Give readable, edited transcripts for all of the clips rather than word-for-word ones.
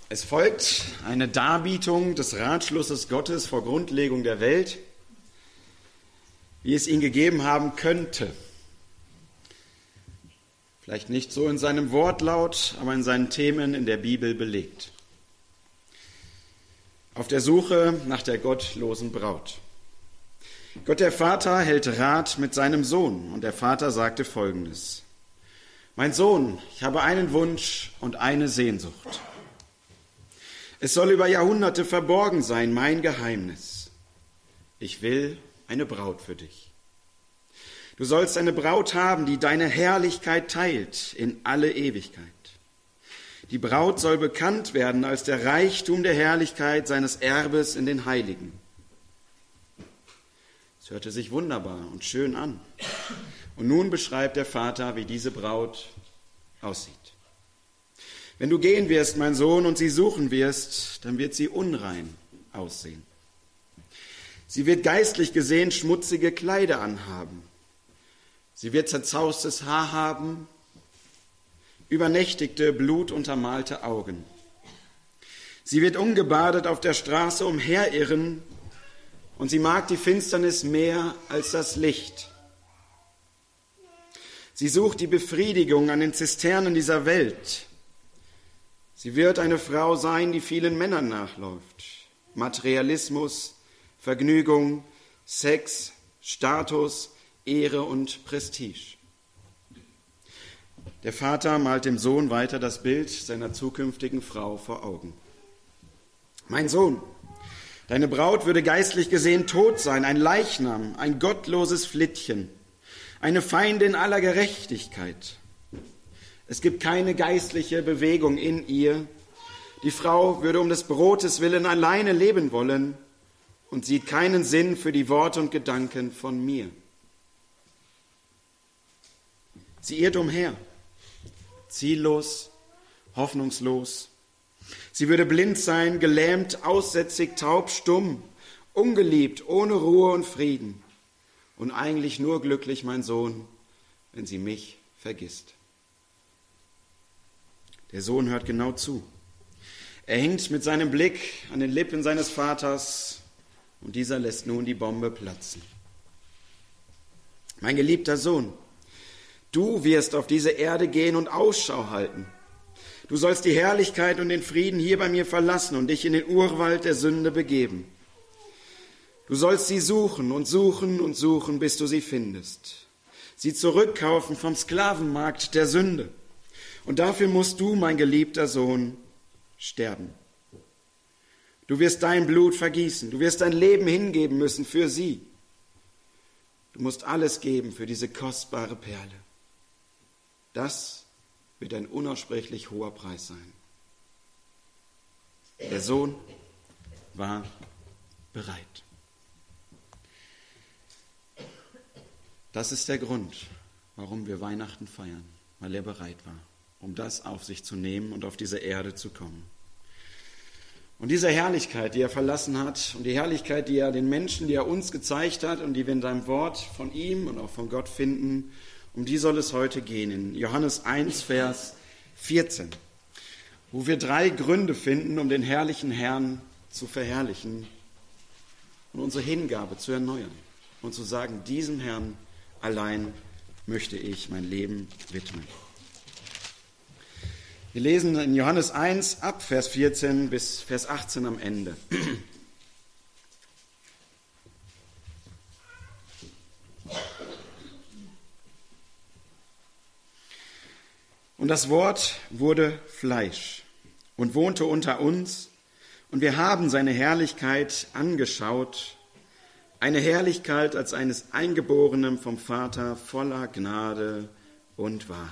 Es folgt eine Darbietung des Ratschlusses Gottes vor Grundlegung der Welt, wie es ihn gegeben haben könnte. Vielleicht nicht so in seinem Wortlaut, aber in seinen Themen in der Bibel belegt. Auf der Suche nach der gottlosen Braut. Gott der Vater hält Rat mit seinem Sohn, und der Vater sagte Folgendes: Mein Sohn, ich habe einen Wunsch und eine Sehnsucht. Es soll über Jahrhunderte verborgen sein, mein Geheimnis. Ich will eine Braut für dich. Du sollst eine Braut haben, die deine Herrlichkeit teilt in alle Ewigkeit. Die Braut soll bekannt werden als der Reichtum der Herrlichkeit seines Erbes in den Heiligen. Es hörte sich wunderbar und schön an. Und nun beschreibt der Vater, wie diese Braut aussieht. Wenn du gehen wirst, mein Sohn, und sie suchen wirst, dann wird sie unrein aussehen. Sie wird geistlich gesehen schmutzige Kleider anhaben. Sie wird zerzaustes Haar haben, übernächtigte, blutuntermalte Augen. Sie wird ungebadet auf der Straße umherirren, und sie mag die Finsternis mehr als das Licht. Sie sucht die Befriedigung an den Zisternen dieser Welt. Sie wird eine Frau sein, die vielen Männern nachläuft. Materialismus, Vergnügung, Sex, Status, Ehre und Prestige. Der Vater malt dem Sohn weiter das Bild seiner zukünftigen Frau vor Augen. Mein Sohn, deine Braut würde geistlich gesehen tot sein, ein Leichnam, ein gottloses Flittchen, eine Feindin aller Gerechtigkeit. Es gibt keine geistliche Bewegung in ihr. Die Frau würde um des Brotes willen alleine leben wollen und sieht keinen Sinn für die Worte und Gedanken von mir. Sie irrt umher, ziellos, hoffnungslos. Sie würde blind sein, gelähmt, aussätzig, taub, stumm, ungeliebt, ohne Ruhe und Frieden und eigentlich nur glücklich, mein Sohn, wenn sie mich vergisst. Der Sohn hört genau zu. Er hängt mit seinem Blick an den Lippen seines Vaters und dieser lässt nun die Bombe platzen. Mein geliebter Sohn, du wirst auf diese Erde gehen und Ausschau halten. Du sollst die Herrlichkeit und den Frieden hier bei mir verlassen und dich in den Urwald der Sünde begeben. Du sollst sie suchen und suchen und suchen, bis du sie findest. Sie zurückkaufen vom Sklavenmarkt der Sünde. Und dafür musst du, mein geliebter Sohn, sterben. Du wirst dein Blut vergießen, du wirst dein Leben hingeben müssen für sie. Du musst alles geben für diese kostbare Perle. Das wird ein unaussprechlich hoher Preis sein. Der Sohn war bereit. Das ist der Grund, warum wir Weihnachten feiern, weil er bereit war, um das auf sich zu nehmen und auf diese Erde zu kommen. Und diese Herrlichkeit, die er verlassen hat, und die Herrlichkeit, die er den Menschen, die er uns gezeigt hat und die wir in seinem Wort von ihm und auch von Gott finden, um die soll es heute gehen, in Johannes 1, Vers 14, wo wir 3 Gründe finden, um den herrlichen Herrn zu verherrlichen und unsere Hingabe zu erneuern und zu sagen, diesem Herrn allein möchte ich mein Leben widmen. Wir lesen in Johannes 1 ab Vers 14 bis Vers 18 am Ende. Und das Wort wurde Fleisch und wohnte unter uns, und wir haben seine Herrlichkeit angeschaut, eine Herrlichkeit als eines Eingeborenen vom Vater, voller Gnade und Wahrheit.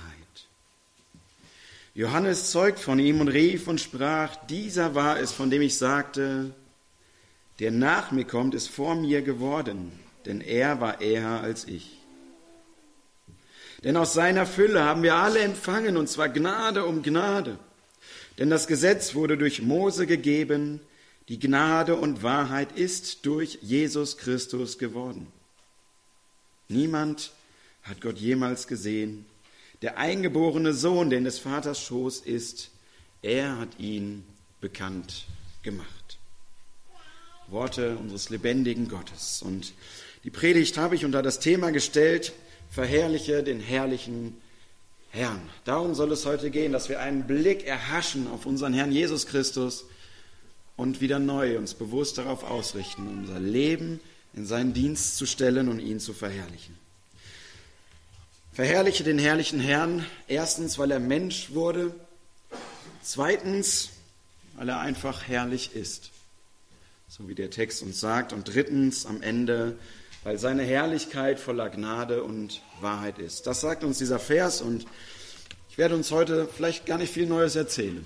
Johannes zeugt von ihm und rief und sprach, dieser war es, von dem ich sagte, der nach mir kommt, ist vor mir geworden, denn er war eher als ich. Denn aus seiner Fülle haben wir alle empfangen, und zwar Gnade um Gnade. Denn das Gesetz wurde durch Mose gegeben, die Gnade und Wahrheit ist durch Jesus Christus geworden. Niemand hat Gott jemals gesehen. Der eingeborene Sohn, der in des Vaters Schoß ist, er hat ihn bekannt gemacht. Worte unseres lebendigen Gottes. Und die Predigt habe ich unter das Thema gestellt: Verherrliche den herrlichen Herrn. Darum soll es heute gehen, dass wir einen Blick erhaschen auf unseren Herrn Jesus Christus und wieder neu uns bewusst darauf ausrichten, unser Leben in seinen Dienst zu stellen und ihn zu verherrlichen. Verherrliche den herrlichen Herrn, erstens, weil er Mensch wurde, zweitens, weil er einfach herrlich ist, so wie der Text uns sagt, und drittens, am Ende, weil seine Herrlichkeit voller Gnade und Wahrheit ist. Das sagt uns dieser Vers, und ich werde uns heute vielleicht gar nicht viel Neues erzählen.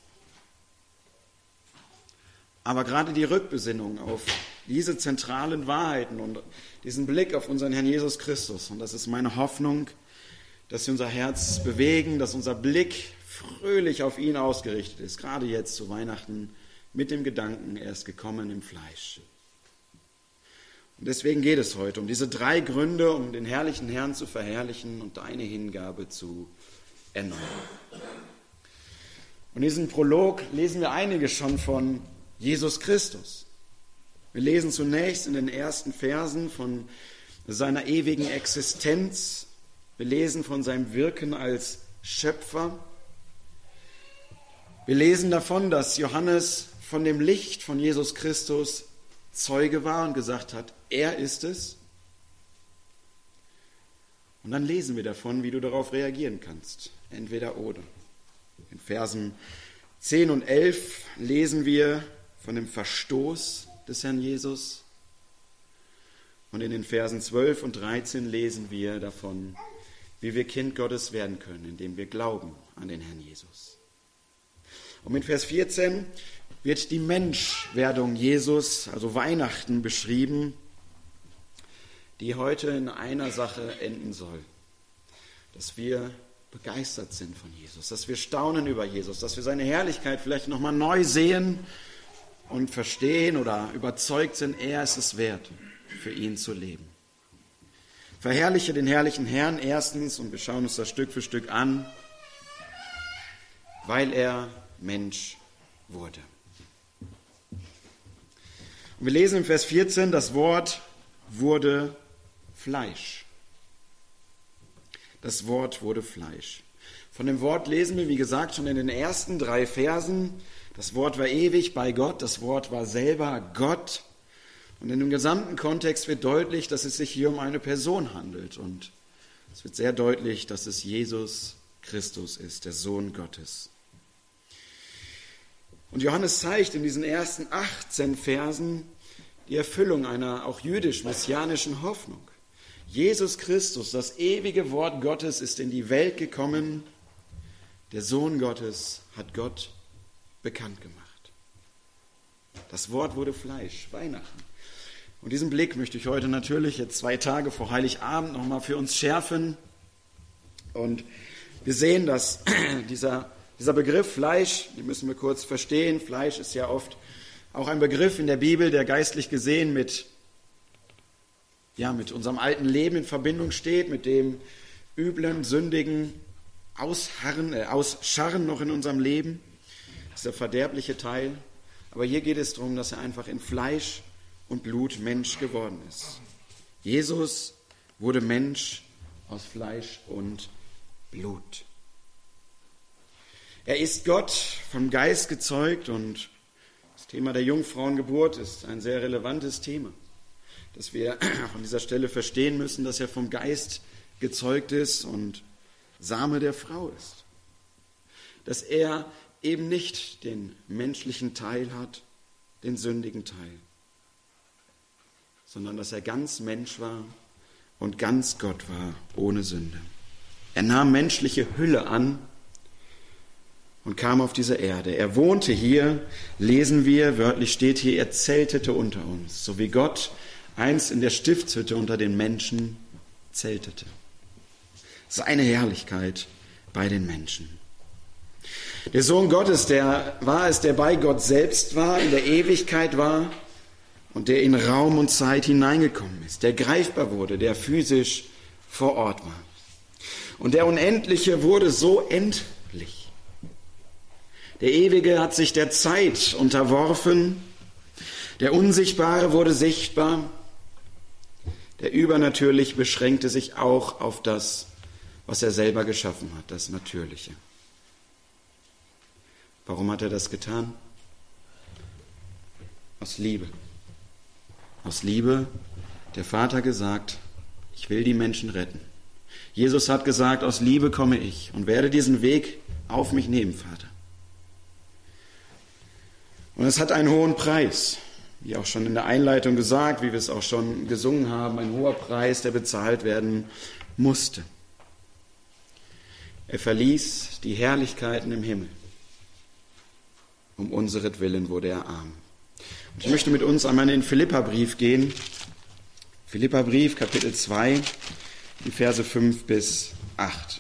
Aber gerade die Rückbesinnung auf diese zentralen Wahrheiten und diesen Blick auf unseren Herrn Jesus Christus, und das ist meine Hoffnung, dass sie unser Herz bewegen, dass unser Blick fröhlich auf ihn ausgerichtet ist, gerade jetzt zu Weihnachten mit dem Gedanken, er ist gekommen im Fleisch. Und deswegen geht es heute um diese 3 Gründe, um den herrlichen Herrn zu verherrlichen und deine Hingabe zu erneuern. Und in diesem Prolog lesen wir einiges schon von Jesus Christus. Wir lesen zunächst in den ersten Versen von seiner ewigen Existenz. Wir lesen von seinem Wirken als Schöpfer. Wir lesen davon, dass Johannes von dem Licht von Jesus Christus Zeuge war und gesagt hat, er ist es. Und dann lesen wir davon, wie du darauf reagieren kannst. Entweder oder. In Versen 10 und 11 lesen wir von dem Verstoß des Herrn Jesus. Und in den Versen 12 und 13 lesen wir davon, wie wir Kind Gottes werden können, indem wir glauben an den Herrn Jesus. Und mit Vers 14 wird die Menschwerdung Jesus, also Weihnachten, beschrieben, die heute in einer Sache enden soll. Dass wir begeistert sind von Jesus, dass wir staunen über Jesus, dass wir seine Herrlichkeit vielleicht nochmal neu sehen und verstehen oder überzeugt sind, er ist es wert, für ihn zu leben. Verherrliche den herrlichen Herrn erstens, und wir schauen uns das Stück für Stück an, weil er Mensch wurde. Und wir lesen im Vers 14, das Wort wurde Fleisch. Das Wort wurde Fleisch. Von dem Wort lesen wir, wie gesagt, schon in den ersten 3 Versen. Das Wort war ewig bei Gott, das Wort war selber Gott. Und in dem gesamten Kontext wird deutlich, dass es sich hier um eine Person handelt. Und es wird sehr deutlich, dass es Jesus Christus ist, der Sohn Gottes. Und Johannes zeigt in diesen ersten 18 Versen die Erfüllung einer auch jüdisch-messianischen Hoffnung. Jesus Christus, das ewige Wort Gottes, ist in die Welt gekommen. Der Sohn Gottes hat Gott bekannt gemacht. Das Wort wurde Fleisch, Weihnachten. Und diesen Blick möchte ich heute natürlich jetzt 2 Tage vor Heiligabend nochmal für uns schärfen. Und wir sehen, dass dieser Begriff Fleisch, den müssen wir kurz verstehen. Fleisch ist ja oft auch ein Begriff in der Bibel, der geistlich gesehen mit unserem alten Leben in Verbindung steht, mit dem üblen, sündigen Ausscharren noch in unserem Leben. Das ist der verderbliche Teil. Aber hier geht es darum, dass er einfach in Fleisch und Blut Mensch geworden ist. Jesus wurde Mensch aus Fleisch und Blut. Er ist Gott vom Geist gezeugt, und das Thema der Jungfrauengeburt ist ein sehr relevantes Thema, dass wir an dieser Stelle verstehen müssen, dass er vom Geist gezeugt ist und Same der Frau ist. Dass er eben nicht den menschlichen Teil hat, den sündigen Teil, sondern dass er ganz Mensch war und ganz Gott war, ohne Sünde. Er nahm menschliche Hülle an und kam auf diese Erde. Er wohnte hier, lesen wir, wörtlich steht hier, er zeltete unter uns, so wie Gott einst in der Stiftshütte unter den Menschen zeltete. Seine Herrlichkeit bei den Menschen. Der Sohn Gottes, der war es, der bei Gott selbst war, in der Ewigkeit war und der in Raum und Zeit hineingekommen ist, der greifbar wurde, der physisch vor Ort war. Und der Unendliche wurde so endlich. Der Ewige hat sich der Zeit unterworfen. Der Unsichtbare wurde sichtbar. Der Übernatürliche beschränkte sich auch auf das, was er selber geschaffen hat, das Natürliche. Warum hat er das getan? Aus Liebe. Aus Liebe hat der Vater gesagt, ich will die Menschen retten. Jesus hat gesagt, aus Liebe komme ich und werde diesen Weg auf mich nehmen, Vater. Und es hat einen hohen Preis, wie auch schon in der Einleitung gesagt, wie wir es auch schon gesungen haben, ein hoher Preis, der bezahlt werden musste. Er verließ die Herrlichkeiten im Himmel. Um unseretwillen wurde er arm. Und ich möchte mit uns einmal in den Philipperbrief gehen. Philipperbrief, Kapitel 2, die Verse 5 bis 8.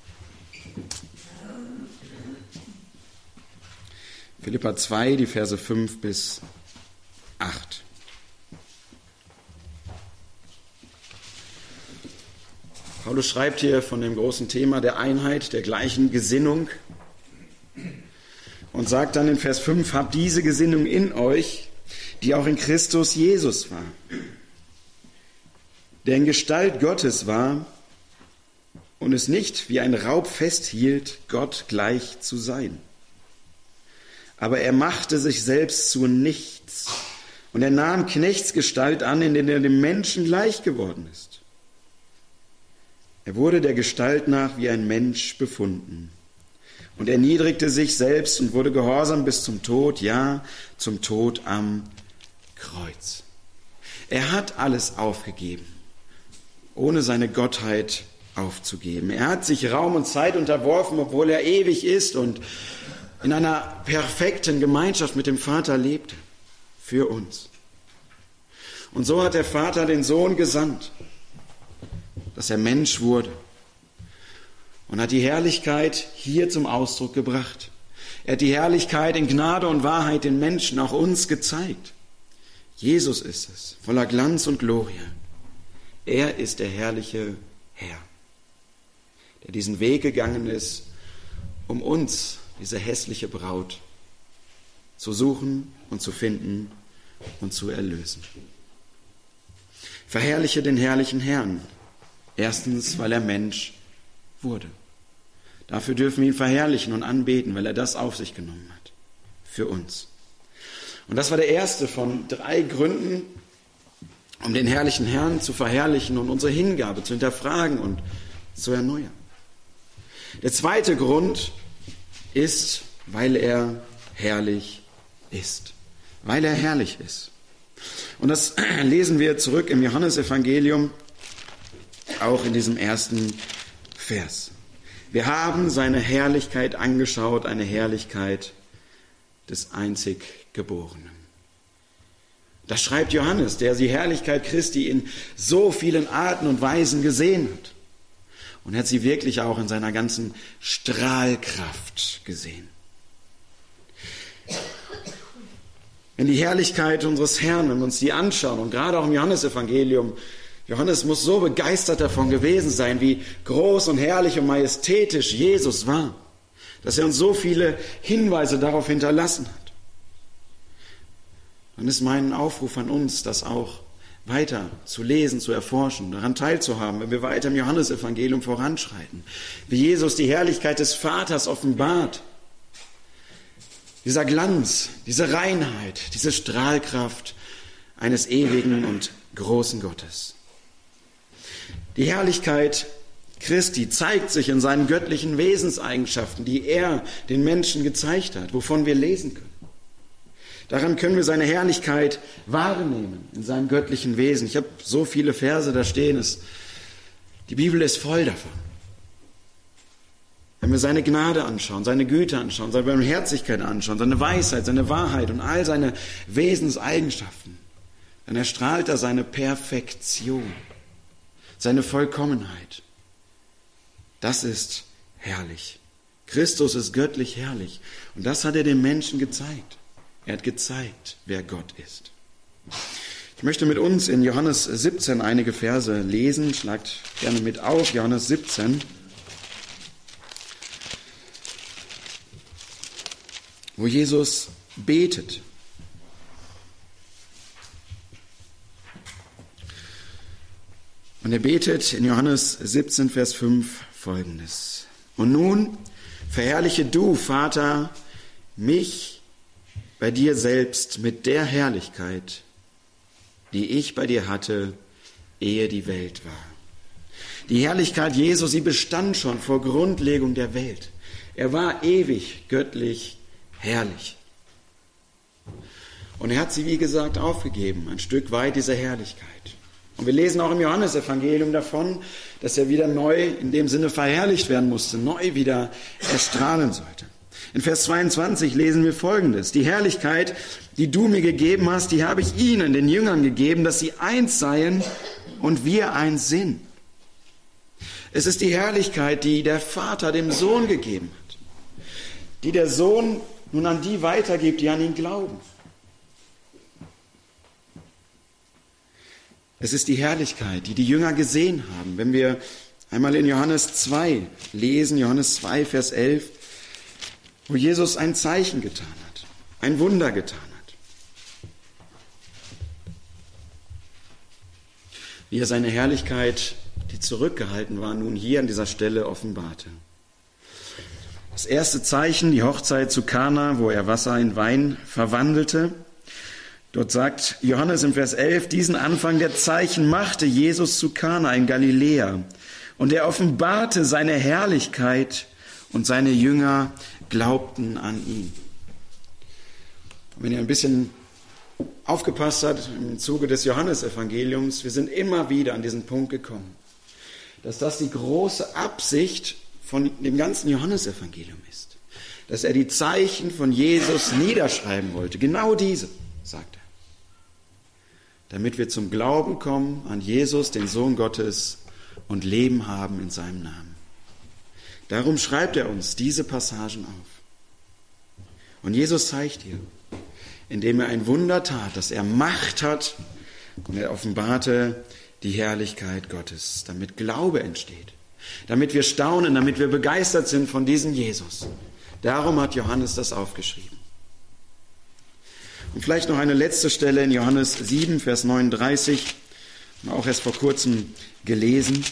Philipper 2, die Verse 5 bis 8. Paulus schreibt hier von dem großen Thema der Einheit, der gleichen Gesinnung und sagt dann in Vers 5, habt diese Gesinnung in euch, die auch in Christus Jesus war, der in Gestalt Gottes war und es nicht wie ein Raub festhielt, Gott gleich zu sein. Aber er machte sich selbst zu nichts und er nahm Knechtsgestalt an, in der er dem Menschen gleich geworden ist. Er wurde der Gestalt nach wie ein Mensch befunden und erniedrigte sich selbst und wurde gehorsam bis zum Tod, ja, zum Tod am Kreuz. Er hat alles aufgegeben, ohne seine Gottheit aufzugeben. Er hat sich Raum und Zeit unterworfen, obwohl er ewig ist und in einer perfekten Gemeinschaft mit dem Vater lebte, für uns. Und so hat der Vater den Sohn gesandt, dass er Mensch wurde und hat die Herrlichkeit hier zum Ausdruck gebracht. Er hat die Herrlichkeit in Gnade und Wahrheit den Menschen, auch uns, gezeigt. Jesus ist es, voller Glanz und Glorie. Er ist der herrliche Herr, der diesen Weg gegangen ist, um uns, diese hässliche Braut, zu suchen und zu finden und zu erlösen. Verherrliche den herrlichen Herrn. Erstens, weil er Mensch wurde. Dafür dürfen wir ihn verherrlichen und anbeten, weil er das auf sich genommen hat. Für uns. Und das war der erste von 3 Gründen, um den herrlichen Herrn zu verherrlichen und unsere Hingabe zu hinterfragen und zu erneuern. Der zweite Grund ist, weil er herrlich ist. Weil er herrlich ist. Und das lesen wir zurück im Johannesevangelium, auch in diesem ersten Vers. Wir haben seine Herrlichkeit angeschaut, eine Herrlichkeit des Einziggeborenen. Das schreibt Johannes, der die Herrlichkeit Christi in so vielen Arten und Weisen gesehen hat. Und er hat sie wirklich auch in seiner ganzen Strahlkraft gesehen. Wenn die Herrlichkeit unseres Herrn, wenn wir uns die anschauen, und gerade auch im Johannesevangelium, Johannes muss so begeistert davon gewesen sein, wie groß und herrlich und majestätisch Jesus war, dass er uns so viele Hinweise darauf hinterlassen hat. Dann ist mein Aufruf an uns, das auch weiter zu lesen, zu erforschen, daran teilzuhaben, wenn wir weiter im Johannesevangelium voranschreiten, wie Jesus die Herrlichkeit des Vaters offenbart. Dieser Glanz, diese Reinheit, diese Strahlkraft eines ewigen und großen Gottes. Die Herrlichkeit Christi zeigt sich in seinen göttlichen Wesenseigenschaften, die er den Menschen gezeigt hat, wovon wir lesen können. Daran können wir seine Herrlichkeit wahrnehmen, in seinem göttlichen Wesen. Ich habe so viele Verse da stehen, die Bibel ist voll davon. Wenn wir seine Gnade anschauen, seine Güte anschauen, seine Barmherzigkeit anschauen, seine Weisheit, seine Wahrheit und all seine Wesenseigenschaften, dann erstrahlt er seine Perfektion, seine Vollkommenheit. Das ist herrlich. Christus ist göttlich herrlich. Und das hat er den Menschen gezeigt. Er hat gezeigt, wer Gott ist. Ich möchte mit uns in Johannes 17 einige Verse lesen. Schlagt gerne mit auf, Johannes 17. wo Jesus betet. Und er betet in Johannes 17, Vers 5 Folgendes. Und nun verherrliche du, Vater, mich bei dir selbst mit der Herrlichkeit, die ich bei dir hatte, ehe die Welt war. Die Herrlichkeit Jesu, sie bestand schon vor Grundlegung der Welt. Er war ewig, göttlich, herrlich. Und er hat sie, wie gesagt, aufgegeben, ein Stück weit dieser Herrlichkeit. Und wir lesen auch im Johannesevangelium davon, dass er wieder neu in dem Sinne verherrlicht werden musste, neu wieder erstrahlen sollte. In Vers 22 lesen wir Folgendes. Die Herrlichkeit, die du mir gegeben hast, die habe ich ihnen, den Jüngern, gegeben, dass sie eins seien und wir eins sind. Es ist die Herrlichkeit, die der Vater dem Sohn gegeben hat, die der Sohn nun an die weitergibt, die an ihn glauben. Es ist die Herrlichkeit, die die Jünger gesehen haben. Wenn wir einmal in Johannes 2 lesen, Johannes 2, Vers 11, wo Jesus ein Zeichen getan hat, ein Wunder getan hat. Wie er seine Herrlichkeit, die zurückgehalten war, nun hier an dieser Stelle offenbarte. Das erste Zeichen, die Hochzeit zu Kana, wo er Wasser in Wein verwandelte. Dort sagt Johannes im Vers 11, diesen Anfang der Zeichen machte Jesus zu Kana in Galiläa. Und er offenbarte seine Herrlichkeit und seine Jünger glaubten an ihn. Und wenn ihr ein bisschen aufgepasst habt im Zuge des Johannesevangeliums, wir sind immer wieder an diesen Punkt gekommen, dass das die große Absicht von dem ganzen Johannesevangelium ist. Dass er die Zeichen von Jesus niederschreiben wollte. Genau diese, sagt er. Damit wir zum Glauben kommen an Jesus, den Sohn Gottes, und Leben haben in seinem Namen. Darum schreibt er uns diese Passagen auf. Und Jesus zeigt hier, indem er ein Wunder tat, dass er Macht hat und er offenbarte die Herrlichkeit Gottes, damit Glaube entsteht, damit wir staunen, damit wir begeistert sind von diesem Jesus. Darum hat Johannes das aufgeschrieben. Und vielleicht noch eine letzte Stelle in Johannes 7, Vers 39, auch erst vor kurzem gelesen.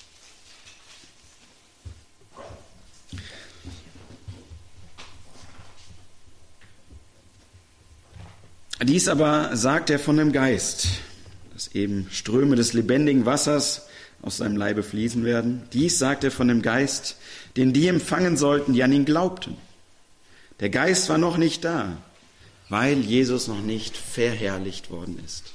Dies aber sagt er von dem Geist, dass eben Ströme des lebendigen Wassers aus seinem Leibe fließen werden. Dies sagt er von dem Geist, den die empfangen sollten, die an ihn glaubten. Der Geist war noch nicht da, weil Jesus noch nicht verherrlicht worden ist.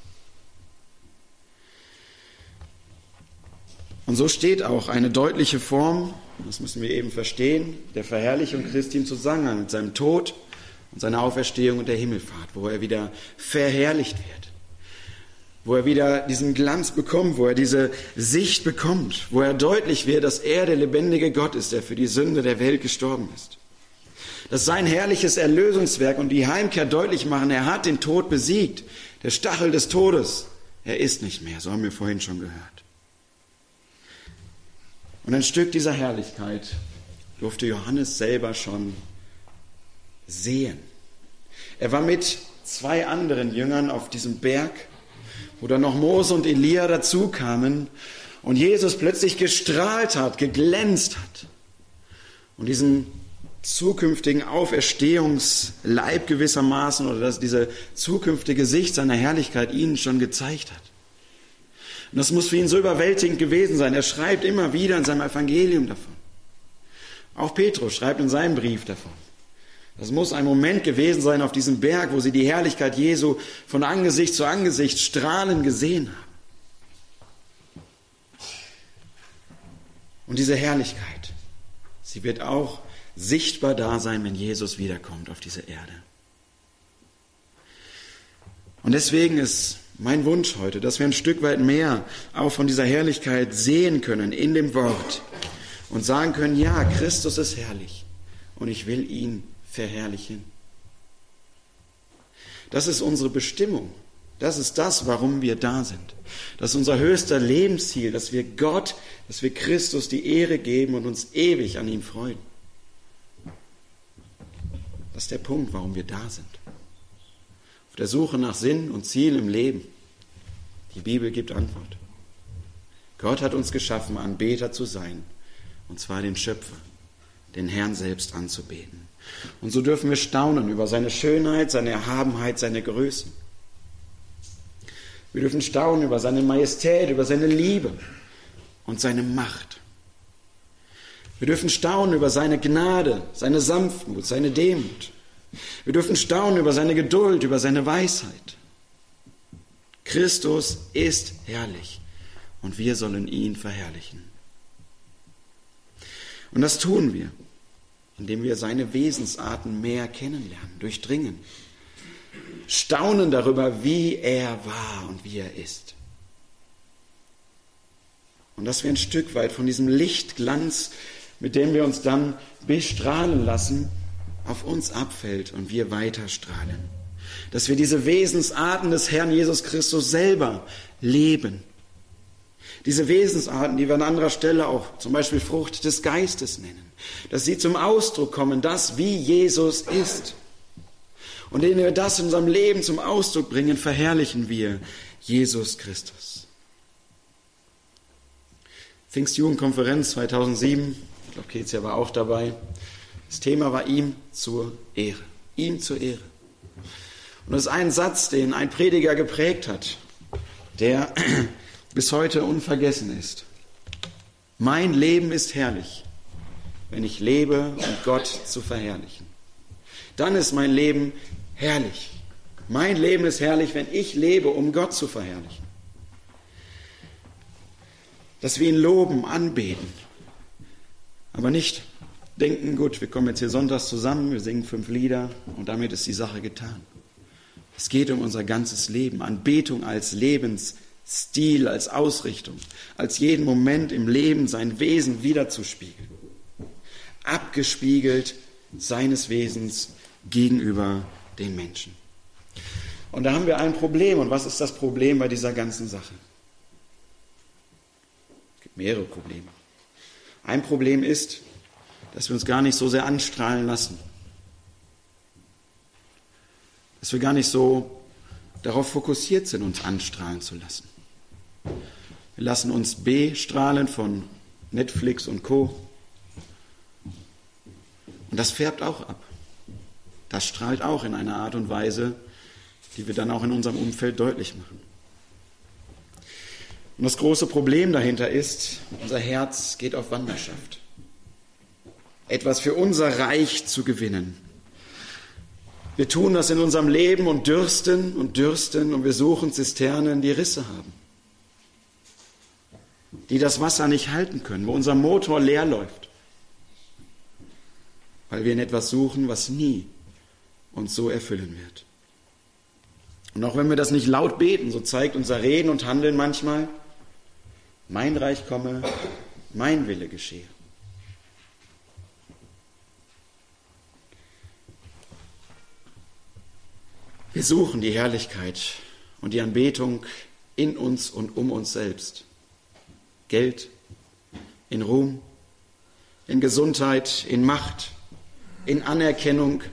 Und so steht auch eine deutliche Form, das müssen wir eben verstehen, der Verherrlichung Christi im Zusammenhang mit seinem Tod und seiner Auferstehung und der Himmelfahrt, wo er wieder verherrlicht wird, wo er wieder diesen Glanz bekommt, wo er diese Sicht bekommt, wo er deutlich wird, dass er der lebendige Gott ist, der für die Sünde der Welt gestorben ist. Dass sein herrliches Erlösungswerk und die Heimkehr deutlich machen, er hat den Tod besiegt, der Stachel des Todes, er ist nicht mehr, so haben wir vorhin schon gehört. Und ein Stück dieser Herrlichkeit durfte Johannes selber schon sehen. Er war mit 2 anderen Jüngern auf diesem Berg, wo dann noch Mose und Elia dazu kamen und Jesus plötzlich gestrahlt hat, geglänzt hat und diesen zukünftigen Auferstehungsleib gewissermaßen oder dass diese zukünftige Sicht seiner Herrlichkeit ihnen schon gezeigt hat. Und das muss für ihn so überwältigend gewesen sein. Er schreibt immer wieder in seinem Evangelium davon. Auch Petrus schreibt in seinem Brief davon. Das muss ein Moment gewesen sein auf diesem Berg, wo sie die Herrlichkeit Jesu von Angesicht zu Angesicht strahlend gesehen haben. Und diese Herrlichkeit, sie wird auch sichtbar da sein, wenn Jesus wiederkommt auf diese Erde. Und deswegen ist mein Wunsch heute, dass wir ein Stück weit mehr auch von dieser Herrlichkeit sehen können in dem Wort und sagen können, ja, Christus ist herrlich und ich will ihn verherrlichen. Das ist unsere Bestimmung. Das ist das, warum wir da sind. Das ist unser höchster Lebensziel, dass wir Gott, dass wir Christus die Ehre geben und uns ewig an ihm freuen. Das ist der Punkt, warum wir da sind. Auf der Suche nach Sinn und Ziel im Leben. Die Bibel gibt Antwort. Gott hat uns geschaffen, Anbeter zu sein, und zwar den Schöpfer, den Herrn selbst anzubeten. Und so dürfen wir staunen über seine Schönheit, seine Erhabenheit, seine Größe. Wir dürfen staunen über seine Majestät, über seine Liebe und seine Macht. Wir dürfen staunen über seine Gnade, seine Sanftmut, seine Demut. Wir dürfen staunen über seine Geduld, über seine Weisheit. Christus ist herrlich und wir sollen ihn verherrlichen. Und das tun wir, indem wir seine Wesensarten mehr kennenlernen, durchdringen. Staunen darüber, wie er war und wie er ist. Und dass wir ein Stück weit von diesem Lichtglanz, mit dem wir uns dann bestrahlen lassen, auf uns abfällt und wir weiter strahlen. Dass wir diese Wesensarten des Herrn Jesus Christus selber leben. Diese Wesensarten, die wir an anderer Stelle auch zum Beispiel Frucht des Geistes nennen. Dass sie zum Ausdruck kommen, das wie Jesus ist. Und indem wir das in unserem Leben zum Ausdruck bringen, verherrlichen wir Jesus Christus. Pfingstjugendkonferenz 2007, ich glaube, Kezia war auch dabei. Das Thema war ihm zur Ehre. Ihm zur Ehre. Und das ist ein Satz, den ein Prediger geprägt hat, der bis heute unvergessen ist. Mein Leben ist herrlich, wenn ich lebe, um Gott zu verherrlichen. Dann ist mein Leben herrlich. Mein Leben ist herrlich, wenn ich lebe, um Gott zu verherrlichen. Dass wir ihn loben, anbeten, aber nicht denken, gut, wir kommen jetzt hier sonntags zusammen, wir singen 5 Lieder und damit ist die Sache getan. Es geht um unser ganzes Leben, Anbetung als Lebensstil, als Ausrichtung, als jeden Moment im Leben sein Wesen wiederzuspiegeln. Abgespiegelt seines Wesens gegenüber den Menschen. Und da haben wir ein Problem. Und was ist das Problem bei dieser ganzen Sache? Es gibt mehrere Probleme. Ein Problem ist, dass wir uns gar nicht so sehr anstrahlen lassen. Dass wir gar nicht so darauf fokussiert sind, uns anstrahlen zu lassen. Wir lassen uns bestrahlen von Netflix und Co. Und das färbt auch ab. Das strahlt auch in einer Art und Weise, die wir dann auch in unserem Umfeld deutlich machen. Und das große Problem dahinter ist, unser Herz geht auf Wanderschaft. Etwas für unser Reich zu gewinnen. Wir tun das in unserem Leben und dürsten und wir suchen Zisternen, die Risse haben. Die das Wasser nicht halten können, wo unser Motor leer läuft. Weil wir in etwas suchen, was nie uns so erfüllen wird. Und auch wenn wir das nicht laut beten, so zeigt unser Reden und Handeln manchmal, mein Reich komme, mein Wille geschehe. Wir suchen die Herrlichkeit und die Anbetung in uns und um uns selbst. Geld, in Ruhm, in Gesundheit, in Macht, in Anerkennung,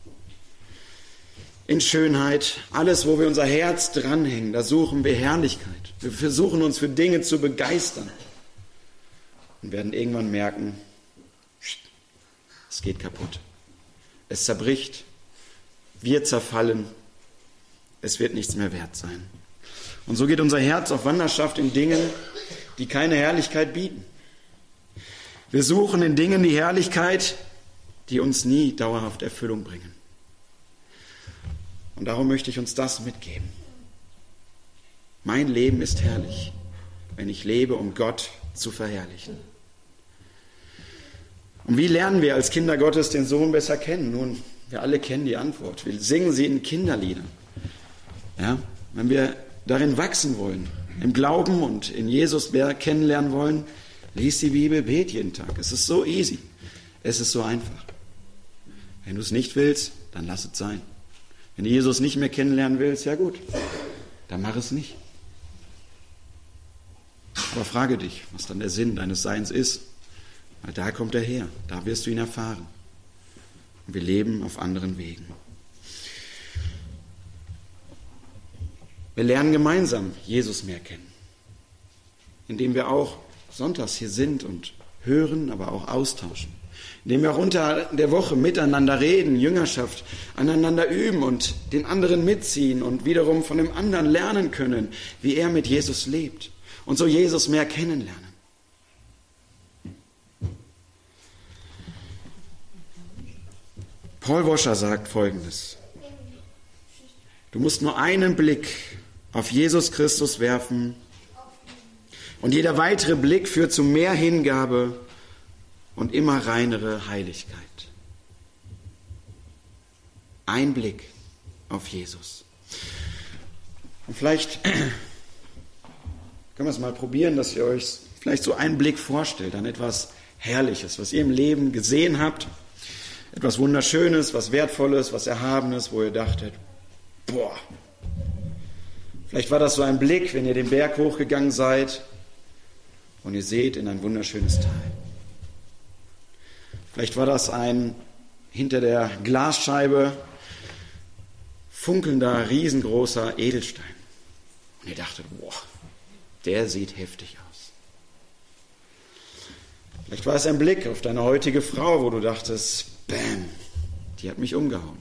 in Schönheit. Alles, wo wir unser Herz dranhängen, da suchen wir Herrlichkeit. Wir versuchen uns für Dinge zu begeistern und werden irgendwann merken, es geht kaputt. Es zerbricht, wir zerfallen. Es wird nichts mehr wert sein. Und so geht unser Herz auf Wanderschaft in Dingen, die keine Herrlichkeit bieten. Wir suchen in Dingen die Herrlichkeit, die uns nie dauerhaft Erfüllung bringen. Und darum möchte ich uns das mitgeben. Mein Leben ist herrlich, wenn ich lebe, um Gott zu verherrlichen. Und wie lernen wir als Kinder Gottes den Sohn besser kennen? Nun, wir alle kennen die Antwort. Wir singen sie in Kinderliedern. Ja, wenn wir darin wachsen wollen, im Glauben und in Jesus kennenlernen wollen, lies die Bibel, bet jeden Tag. Es ist so easy. Es ist so einfach. Wenn du es nicht willst, dann lass es sein. Wenn du Jesus nicht mehr kennenlernen willst, ja gut, dann mach es nicht. Aber frage dich, was dann der Sinn deines Seins ist. Weil da kommt er her, da wirst du ihn erfahren. Und wir leben auf anderen Wegen. Wir lernen gemeinsam Jesus mehr kennen, indem wir auch sonntags hier sind und hören, aber auch austauschen. Indem wir auch unter der Woche miteinander reden, Jüngerschaft aneinander üben und den anderen mitziehen und wiederum von dem anderen lernen können, wie er mit Jesus lebt und so Jesus mehr kennenlernen. Paul Washer sagt Folgendes: Du musst nur einen Blick auf Jesus Christus werfen und jeder weitere Blick führt zu mehr Hingabe und immer reinere Heiligkeit. Ein Blick auf Jesus. Und vielleicht können wir es mal probieren, dass ihr euch vielleicht so einen Blick vorstellt an etwas Herrliches, was ihr im Leben gesehen habt. Etwas Wunderschönes, was Wertvolles, was Erhabenes, wo ihr dachtet, boah. Vielleicht war das so ein Blick, wenn ihr den Berg hochgegangen seid und ihr seht in ein wunderschönes Tal. Vielleicht war das ein hinter der Glasscheibe funkelnder, riesengroßer Edelstein. Und ihr dachtet, boah, der sieht heftig aus. Vielleicht war es ein Blick auf deine heutige Frau, wo du dachtest, bam, die hat mich umgehauen.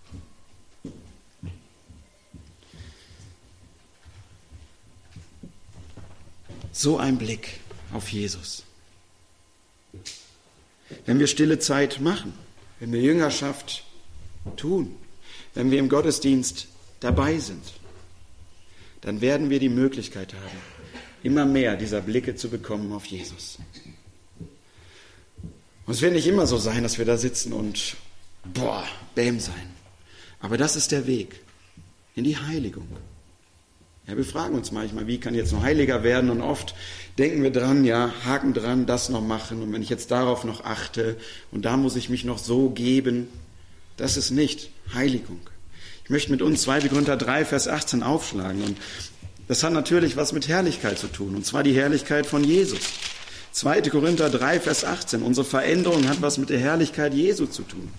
So ein Blick auf Jesus. Wenn wir stille Zeit machen, wenn wir Jüngerschaft tun, wenn wir im Gottesdienst dabei sind, dann werden wir die Möglichkeit haben, immer mehr dieser Blicke zu bekommen auf Jesus. Und es wird nicht immer so sein, dass wir da sitzen und bäm sein. Aber das ist der Weg in die Heiligung. Ja, wir fragen uns manchmal, wie kann ich jetzt noch heiliger werden? Und oft denken wir dran, ja, Haken dran, das noch machen. Und wenn ich jetzt darauf noch achte und da muss ich mich noch so geben, das ist nicht Heiligung. Ich möchte mit uns 2. Korinther 3, Vers 18 aufschlagen. Und das hat natürlich was mit Herrlichkeit zu tun. Und zwar die Herrlichkeit von Jesus. 2. Korinther 3, Vers 18. Unsere Veränderung hat was mit der Herrlichkeit Jesu zu tun.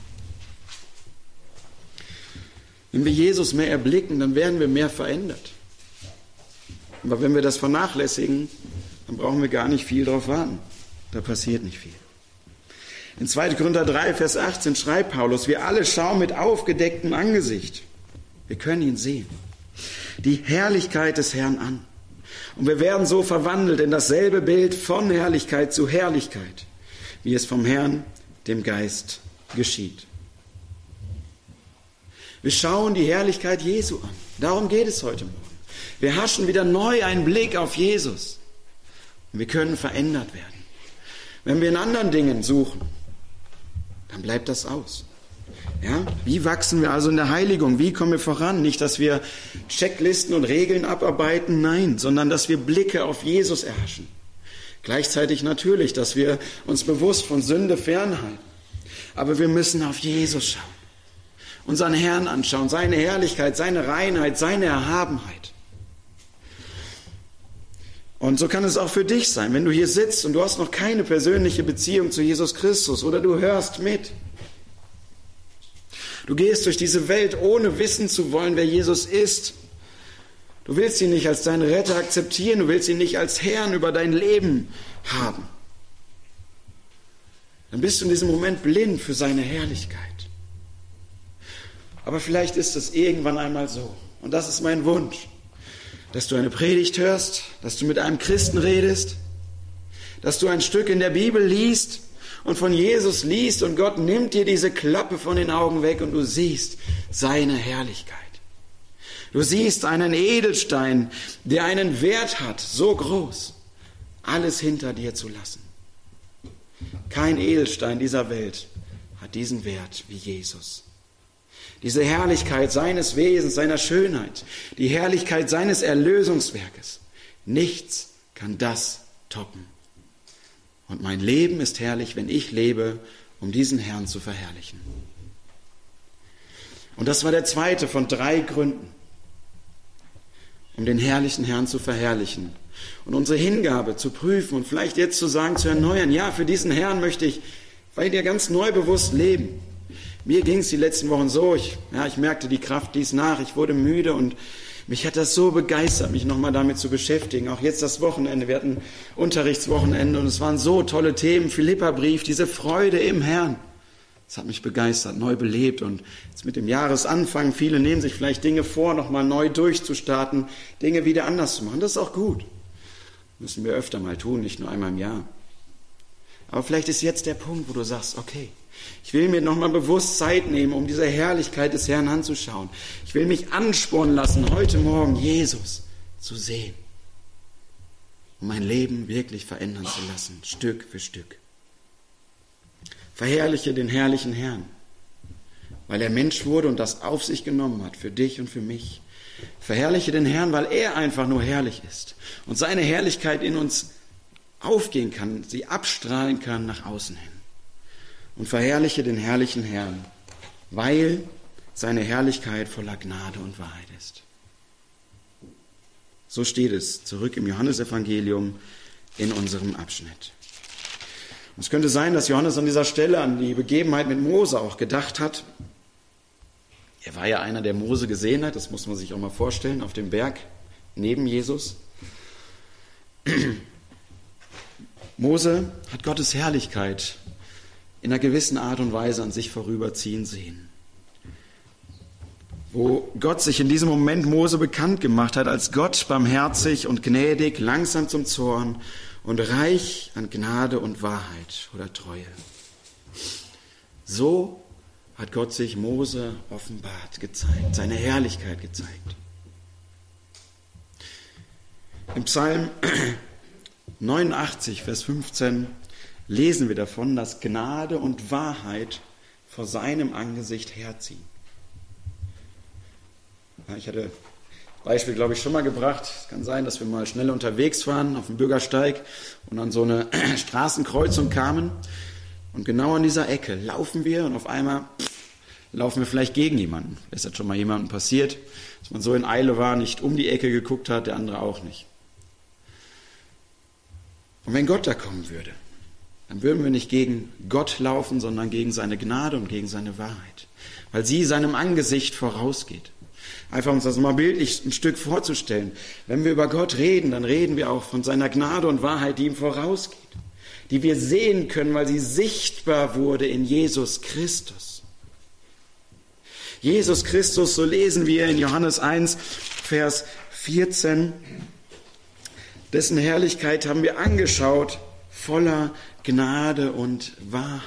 Wenn wir Jesus mehr erblicken, dann werden wir mehr verändert. Aber wenn wir das vernachlässigen, dann brauchen wir gar nicht viel drauf warten. Da passiert nicht viel. In 2. Korinther 3, Vers 18 schreibt Paulus, wir alle schauen mit aufgedecktem Angesicht. Wir können ihn sehen. Die Herrlichkeit des Herrn an. Und wir werden so verwandelt in dasselbe Bild von Herrlichkeit zu Herrlichkeit, wie es vom Herrn, dem Geist, geschieht. Wir schauen die Herrlichkeit Jesu an. Darum geht es heute Morgen. Wir haschen wieder neu einen Blick auf Jesus. Und wir können verändert werden. Wenn wir in anderen Dingen suchen, dann bleibt das aus. Ja? Wie wachsen wir also in der Heiligung? Wie kommen wir voran? Nicht, dass wir Checklisten und Regeln abarbeiten, nein, sondern dass wir Blicke auf Jesus erhaschen. Gleichzeitig natürlich, dass wir uns bewusst von Sünde fernhalten. Aber wir müssen auf Jesus schauen. Unseren Herrn anschauen, seine Herrlichkeit, seine Reinheit, seine Erhabenheit. Und so kann es auch für dich sein, wenn du hier sitzt und du hast noch keine persönliche Beziehung zu Jesus Christus oder du hörst mit. Du gehst durch diese Welt, ohne wissen zu wollen, wer Jesus ist. Du willst ihn nicht als deinen Retter akzeptieren, du willst ihn nicht als Herrn über dein Leben haben. Dann bist du in diesem Moment blind für seine Herrlichkeit. Aber vielleicht ist es irgendwann einmal so. Und das ist mein Wunsch. Dass du eine Predigt hörst, dass du mit einem Christen redest, dass du ein Stück in der Bibel liest und von Jesus liest und Gott nimmt dir diese Klappe von den Augen weg und du siehst seine Herrlichkeit. Du siehst einen Edelstein, der einen Wert hat, so groß, alles hinter dir zu lassen. Kein Edelstein dieser Welt hat diesen Wert wie Jesus. Diese Herrlichkeit seines Wesens, seiner Schönheit, die Herrlichkeit seines Erlösungswerkes. Nichts kann das toppen. Und mein Leben ist herrlich, wenn ich lebe, um diesen Herrn zu verherrlichen. Und das war der zweite von 3 Gründen, um den herrlichen Herrn zu verherrlichen. Und unsere Hingabe zu prüfen und vielleicht jetzt zu sagen, zu erneuern, ja, für diesen Herrn möchte ich bei dir ganz neu bewusst leben. Mir ging es die letzten Wochen so, ich merkte, die Kraft ließ nach, ich wurde müde und mich hat das so begeistert, mich nochmal damit zu beschäftigen. Auch jetzt das Wochenende, wir hatten Unterrichtswochenende und es waren so tolle Themen, Philipperbrief, diese Freude im Herrn. Das hat mich begeistert, neu belebt und jetzt mit dem Jahresanfang, viele nehmen sich vielleicht Dinge vor, nochmal neu durchzustarten, Dinge wieder anders zu machen. Das ist auch gut. Müssen wir öfter mal tun, nicht nur einmal im Jahr. Aber vielleicht ist jetzt der Punkt, wo du sagst, okay, ich will mir nochmal bewusst Zeit nehmen, um diese Herrlichkeit des Herrn anzuschauen. Ich will mich anspornen lassen, heute Morgen Jesus zu sehen, um mein Leben wirklich verändern zu lassen, Stück für Stück. Verherrliche den herrlichen Herrn, weil er Mensch wurde und das auf sich genommen hat, für dich und für mich. Verherrliche den Herrn, weil er einfach nur herrlich ist und seine Herrlichkeit in uns aufgehen kann, sie abstrahlen kann nach außen hin. Und verherrliche den herrlichen Herrn, weil seine Herrlichkeit voller Gnade und Wahrheit ist. So steht es zurück im Johannesevangelium in unserem Abschnitt. Und es könnte sein, dass Johannes an dieser Stelle an die Begebenheit mit Mose auch gedacht hat. Er war ja einer, der Mose gesehen hat, das muss man sich auch mal vorstellen, auf dem Berg neben Jesus. Mose hat Gottes Herrlichkeit in einer gewissen Art und Weise an sich vorüberziehen sehen. Wo Gott sich in diesem Moment Mose bekannt gemacht hat, als Gott barmherzig und gnädig, langsam zum Zorn und reich an Gnade und Wahrheit oder Treue. So hat Gott sich Mose offenbart, gezeigt, seine Herrlichkeit gezeigt. Im Psalm 89, Vers 15 lesen wir davon, dass Gnade und Wahrheit vor seinem Angesicht herziehen. Ich hatte das Beispiel, glaube ich, schon mal gebracht. Es kann sein, dass wir mal schnell unterwegs waren auf dem Bürgersteig und an so eine Straßenkreuzung kamen. Und genau an dieser Ecke laufen wir und auf einmal laufen wir vielleicht gegen jemanden. Es hat schon mal jemandem passiert, dass man so in Eile war, nicht um die Ecke geguckt hat, der andere auch nicht. Und wenn Gott da kommen würde, dann würden wir nicht gegen Gott laufen, sondern gegen seine Gnade und gegen seine Wahrheit, weil sie seinem Angesicht vorausgeht. Einfach uns das mal bildlich ein Stück vorzustellen. Wenn wir über Gott reden, dann reden wir auch von seiner Gnade und Wahrheit, die ihm vorausgeht, die wir sehen können, weil sie sichtbar wurde in Jesus Christus. Jesus Christus, so lesen wir in Johannes 1, Vers 14, dessen Herrlichkeit haben wir angeschaut, voller Gnade und Wahrheit.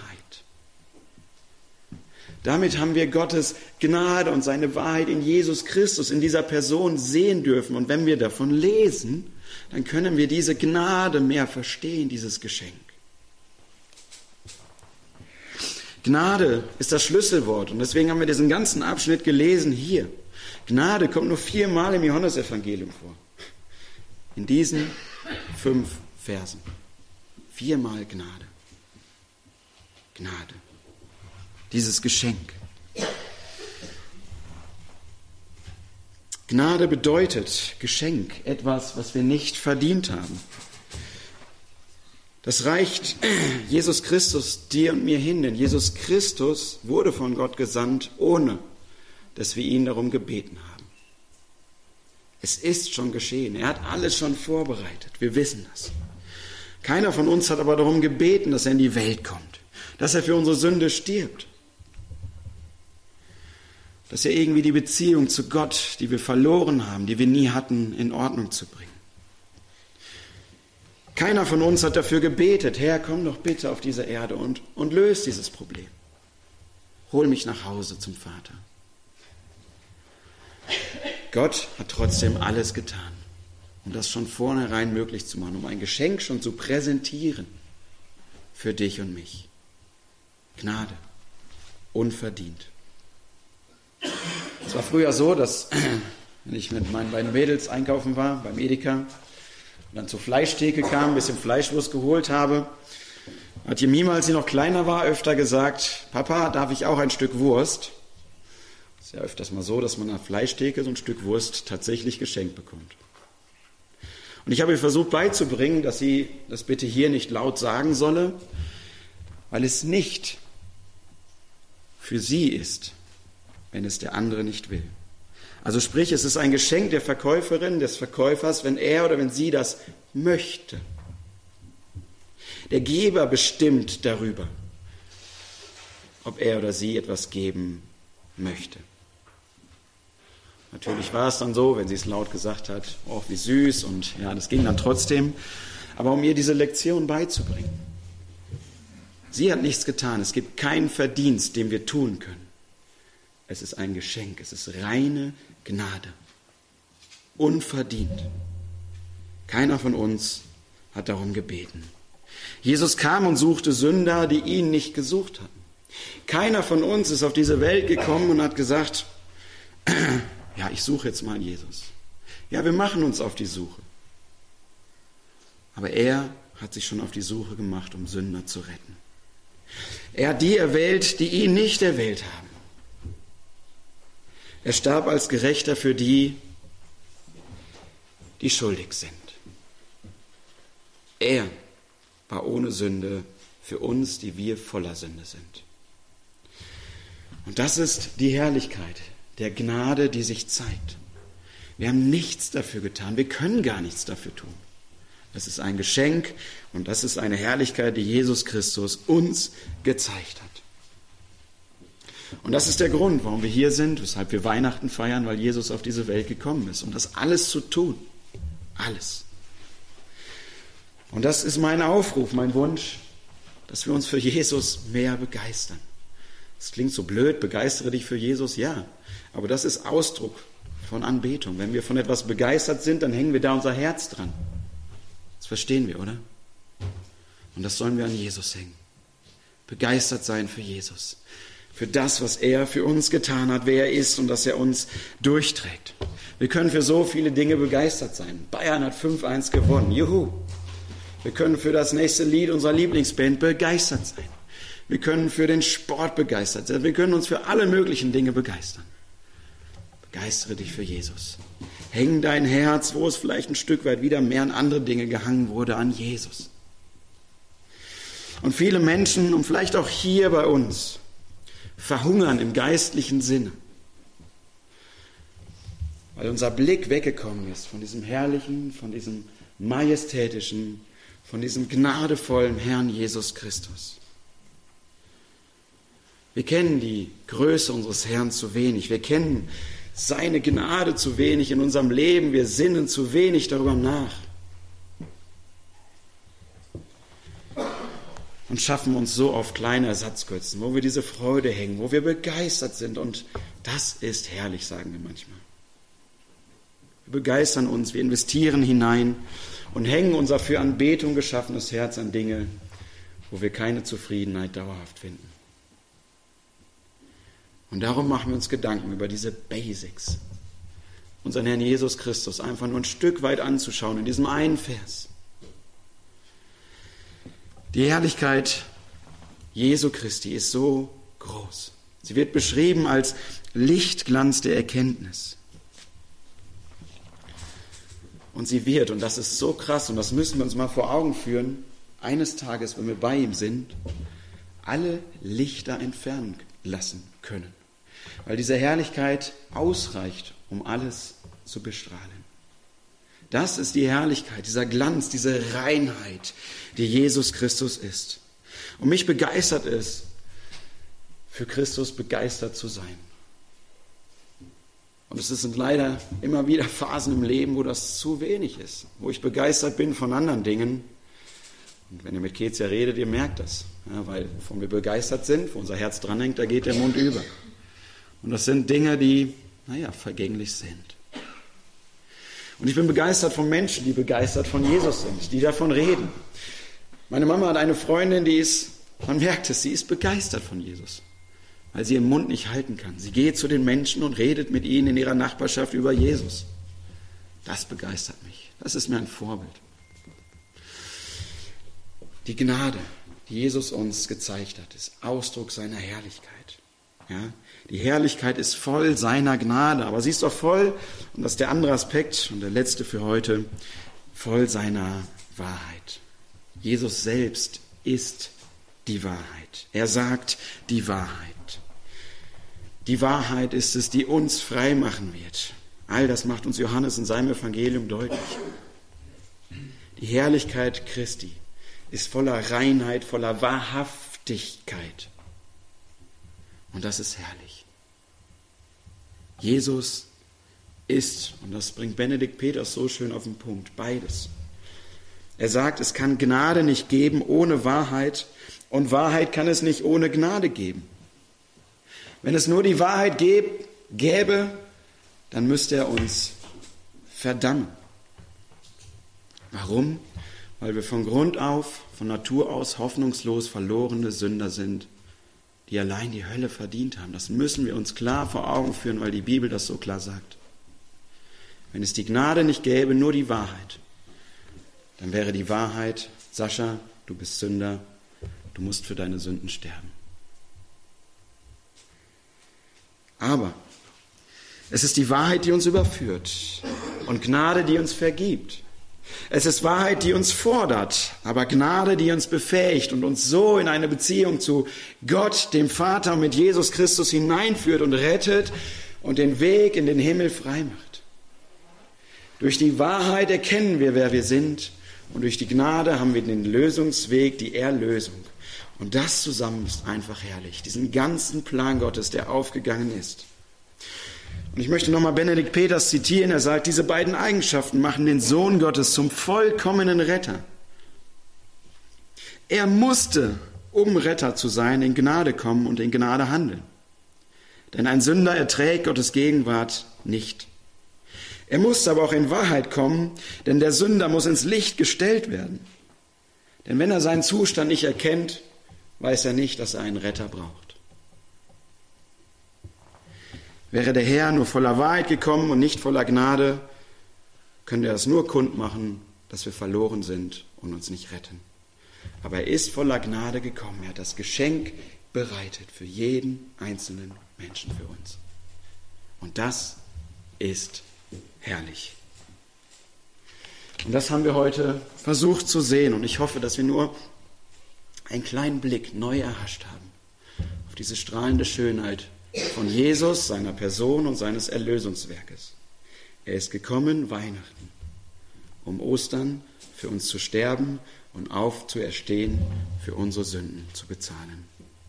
Damit haben wir Gottes Gnade und seine Wahrheit in Jesus Christus, in dieser Person sehen dürfen. Und wenn wir davon lesen, dann können wir diese Gnade mehr verstehen, dieses Geschenk. Gnade ist das Schlüsselwort und deswegen haben wir diesen ganzen Abschnitt gelesen hier. Gnade kommt nur 4-mal im Johannesevangelium vor. In diesen 5 Versen. 4-mal Gnade. Gnade. Dieses Geschenk. Gnade bedeutet Geschenk, etwas, was wir nicht verdient haben. Das reicht Jesus Christus dir und mir hin, denn Jesus Christus wurde von Gott gesandt, ohne dass wir ihn darum gebeten haben. Es ist schon geschehen, er hat alles schon vorbereitet, wir wissen das. Keiner von uns hat aber darum gebeten, dass er in die Welt kommt, dass er für unsere Sünde stirbt, dass er irgendwie die Beziehung zu Gott, die wir verloren haben, die wir nie hatten, in Ordnung zu bringen. Keiner von uns hat dafür gebetet, Herr, komm doch bitte auf diese Erde und löse dieses Problem. Hol mich nach Hause zum Vater. Gott hat trotzdem alles getan, um das schon vornherein möglich zu machen, um ein Geschenk schon zu präsentieren für dich und mich. Gnade, unverdient. Es war früher so, dass, wenn ich mit meinen beiden Mädels einkaufen war, beim Edeka, und dann zur Fleischtheke kam, ein bisschen Fleischwurst geholt habe, hat Jemima, als sie noch kleiner war, öfter gesagt, Papa, darf ich auch ein Stück Wurst? Das ist ja öfters mal so, dass man an der Fleischtheke so ein Stück Wurst tatsächlich geschenkt bekommt. Und ich habe ihr versucht beizubringen, dass sie das bitte hier nicht laut sagen solle, weil es nicht für sie ist, wenn es der andere nicht will. Also sprich, es ist ein Geschenk der Verkäuferin, des Verkäufers, wenn er oder wenn sie das möchte. Der Geber bestimmt darüber, ob er oder sie etwas geben möchte. Natürlich war es dann so, wenn sie es laut gesagt hat, oh, wie süß, und ja, das ging dann trotzdem. Aber um ihr diese Lektion beizubringen. Sie hat nichts getan, es gibt keinen Verdienst, den wir tun können. Es ist ein Geschenk, es ist reine Gnade. Unverdient. Keiner von uns hat darum gebeten. Jesus kam und suchte Sünder, die ihn nicht gesucht hatten. Keiner von uns ist auf diese Welt gekommen und hat gesagt, ja, ich suche jetzt mal Jesus. Ja, wir machen uns auf die Suche. Aber er hat sich schon auf die Suche gemacht, um Sünder zu retten. Er hat die erwählt, die ihn nicht erwählt haben. Er starb als Gerechter für die, die schuldig sind. Er war ohne Sünde für uns, die wir voller Sünde sind. Und das ist die Herrlichkeit der Gnade, die sich zeigt. Wir haben nichts dafür getan, wir können gar nichts dafür tun. Das ist ein Geschenk und das ist eine Herrlichkeit, die Jesus Christus uns gezeigt hat. Und das ist der Grund, warum wir hier sind, weshalb wir Weihnachten feiern, weil Jesus auf diese Welt gekommen ist, um das alles zu tun. Alles. Und das ist mein Aufruf, mein Wunsch, dass wir uns für Jesus mehr begeistern. Das klingt so blöd, begeistere dich für Jesus, ja. Aber das ist Ausdruck von Anbetung. Wenn wir von etwas begeistert sind, dann hängen wir da unser Herz dran. Das verstehen wir, oder? Und das sollen wir an Jesus hängen. Begeistert sein für Jesus. Für das, was er für uns getan hat, wer er ist und dass er uns durchträgt. Wir können für so viele Dinge begeistert sein. Bayern hat 5-1 gewonnen. Juhu! Wir können für das nächste Lied unserer Lieblingsband begeistert sein. Wir können für den Sport begeistert sein. Wir können uns für alle möglichen Dinge begeistern. Begeistere dich für Jesus. Häng dein Herz, wo es vielleicht ein Stück weit wieder mehr an andere Dinge gehangen wurde, an Jesus. Und viele Menschen, und vielleicht auch hier bei uns, verhungern im geistlichen Sinne, weil unser Blick weggekommen ist von diesem herrlichen, von diesem majestätischen, von diesem gnadevollen Herrn Jesus Christus. Wir kennen die Größe unseres Herrn zu wenig. Wir kennen seine Gnade zu wenig in unserem Leben. Wir sinnen zu wenig darüber nach. Und schaffen uns so auf kleine Ersatzgötzen, wo wir diese Freude hängen, wo wir begeistert sind. Und das ist herrlich, sagen wir manchmal. Wir begeistern uns, wir investieren hinein und hängen unser für Anbetung geschaffenes Herz an Dinge, wo wir keine Zufriedenheit dauerhaft finden. Und darum machen wir uns Gedanken über diese Basics. Unseren Herrn Jesus Christus einfach nur ein Stück weit anzuschauen in diesem einen Vers. Die Herrlichkeit Jesu Christi ist so groß. Sie wird beschrieben als Lichtglanz der Erkenntnis. Und sie wird, und das ist so krass, und das müssen wir uns mal vor Augen führen, eines Tages, wenn wir bei ihm sind, alle Lichter entfernen lassen können. Weil diese Herrlichkeit ausreicht, um alles zu bestrahlen. Das ist die Herrlichkeit, dieser Glanz, diese Reinheit, die Jesus Christus ist. Und mich begeistert es, für Christus begeistert zu sein. Und es sind leider immer wieder Phasen im Leben, wo das zu wenig ist, wo ich begeistert bin von anderen Dingen. Und wenn ihr mit Kezia redet, ihr merkt das. Ja, weil wovon wir begeistert sind, wo unser Herz dranhängt, da geht der Mund über. Und das sind Dinge, die, vergänglich sind. Und ich bin begeistert von Menschen, die begeistert von Jesus sind, die davon reden. Meine Mama hat eine Freundin, man merkt es, sie ist begeistert von Jesus, weil sie ihren Mund nicht halten kann. Sie geht zu den Menschen und redet mit ihnen in ihrer Nachbarschaft über Jesus. Das begeistert mich. Das ist mir ein Vorbild. Die Gnade, die Jesus uns gezeigt hat, ist Ausdruck seiner Herrlichkeit. Ja, die Herrlichkeit ist voll seiner Gnade, aber sie ist auch voll, und das ist der andere Aspekt und der letzte für heute, voll seiner Wahrheit. Jesus selbst ist die Wahrheit. Er sagt die Wahrheit. Die Wahrheit ist es, die uns frei machen wird. All das macht uns Johannes in seinem Evangelium deutlich. Die Herrlichkeit Christi ist voller Reinheit, voller Wahrhaftigkeit. Und das ist herrlich. Jesus ist, und das bringt Benedikt Peters so schön auf den Punkt, beides. Er sagt, es kann Gnade nicht geben ohne Wahrheit und Wahrheit kann es nicht ohne Gnade geben. Wenn es nur die Wahrheit gäbe, dann müsste er uns verdammen. Warum? Weil wir von Grund auf, von Natur aus hoffnungslos verlorene Sünder sind, die allein die Hölle verdient haben. Das müssen wir uns klar vor Augen führen, weil die Bibel das so klar sagt. Wenn es die Gnade nicht gäbe, nur die Wahrheit, dann wäre die Wahrheit, Sascha, du bist Sünder, du musst für deine Sünden sterben. Aber es ist die Wahrheit, die uns überführt und Gnade, die uns vergibt. Es ist Wahrheit, die uns fordert, aber Gnade, die uns befähigt und uns so in eine Beziehung zu Gott, dem Vater und mit Jesus Christus hineinführt und rettet und den Weg in den Himmel frei macht. Durch die Wahrheit erkennen wir, wer wir sind, und durch die Gnade haben wir den Lösungsweg, die Erlösung. Und das zusammen ist einfach herrlich, diesen ganzen Plan Gottes, der aufgegangen ist. Und ich möchte nochmal Benedikt Peters zitieren. Er sagt, diese beiden Eigenschaften machen den Sohn Gottes zum vollkommenen Retter. Er musste, um Retter zu sein, in Gnade kommen und in Gnade handeln. Denn ein Sünder erträgt Gottes Gegenwart nicht. Er musste aber auch in Wahrheit kommen, denn der Sünder muss ins Licht gestellt werden. Denn wenn er seinen Zustand nicht erkennt, weiß er nicht, dass er einen Retter braucht. Wäre der Herr nur voller Wahrheit gekommen und nicht voller Gnade, könnte er es nur kundmachen, dass wir verloren sind und uns nicht retten. Aber er ist voller Gnade gekommen. Er hat das Geschenk bereitet für jeden einzelnen Menschen für uns. Und das ist herrlich. Und das haben wir heute versucht zu sehen. Und ich hoffe, dass wir nur einen kleinen Blick neu erhascht haben auf diese strahlende Schönheit von Jesus, seiner Person und seines Erlösungswerkes. Er ist gekommen, Weihnachten, um Ostern für uns zu sterben und aufzuerstehen, für unsere Sünden zu bezahlen.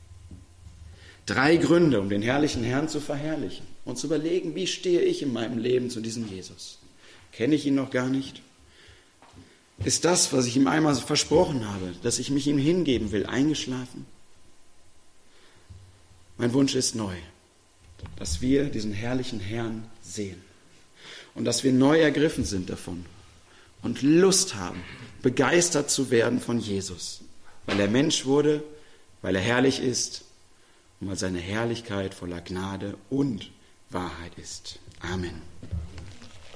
3 Gründe, um den herrlichen Herrn zu verherrlichen und zu überlegen, wie stehe ich in meinem Leben zu diesem Jesus? Kenne ich ihn noch gar nicht? Ist das, was ich ihm einmal versprochen habe, dass ich mich ihm hingeben will, eingeschlafen? Mein Wunsch ist neu, dass wir diesen herrlichen Herrn sehen und dass wir neu ergriffen sind davon und Lust haben, begeistert zu werden von Jesus, weil er Mensch wurde, weil er herrlich ist und weil seine Herrlichkeit voller Gnade und Wahrheit ist. Amen.